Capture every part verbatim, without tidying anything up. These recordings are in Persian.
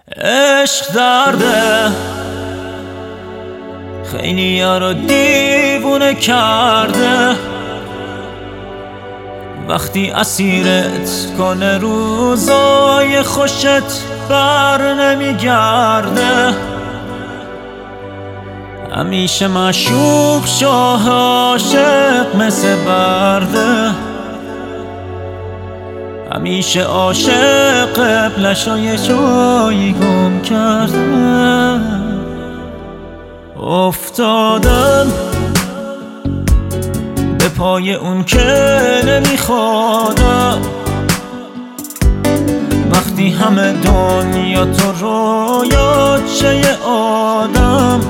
عشق درده خیلی ها رو دیوونه کرده، وقتی اسیرت کنه روزای خوشت بر نمیگرده. همیشه معشوق شاه عاشق مثل برده، همیشه عاشق قبلشای جایی گم کرده. افتادم به پای اون که نمیخوادم، وقتی همه دنیا تو رویات شه یه آدم.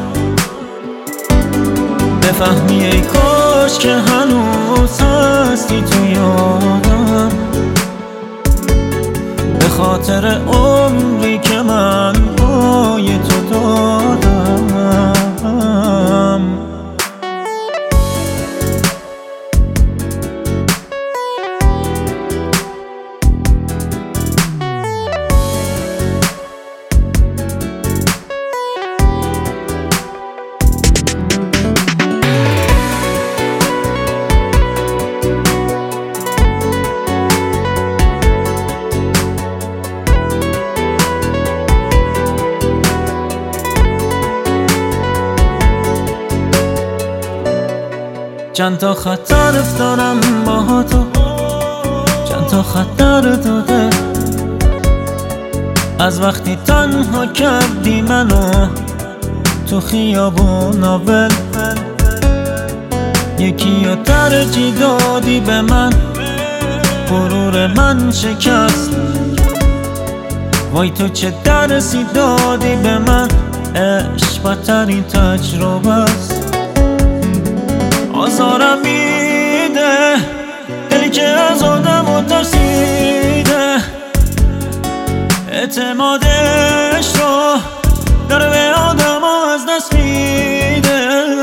بفهمی ای کاش که هنوز هستی تو یادم، به خاطر عمری که من پای تو دادم. چند تا خطر افتادم با تو، چند تا خطر داده، از وقتی تنها کردی منو تو خیابون اول. یکی رو ترجیح دادی به من، غرور من شکست. وای تو چه درسی دادی به من، عشق بدترین تجربه است. آزارم میده دلی که از آدم ترسیده، اعتمادش رو داره به آدم از دست میده.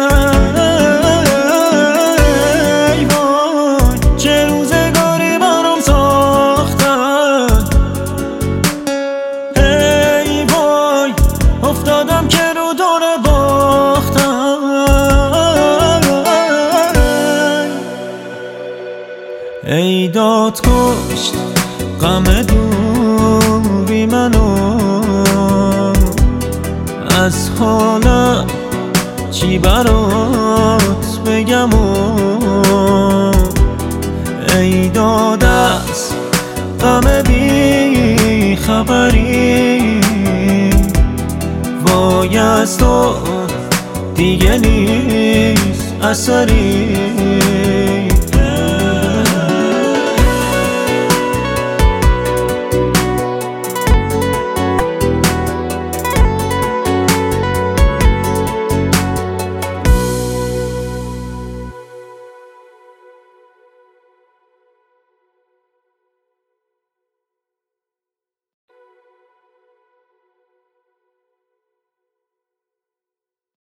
ای وای چه روزگاری برام ساختن، ای وای افتادم که رو دور باختم. ای داد کشت غم دوری منو، از حالم چی برات بگم و ای داد از غم بی خبری. وای از تو دیگه نیست اثری.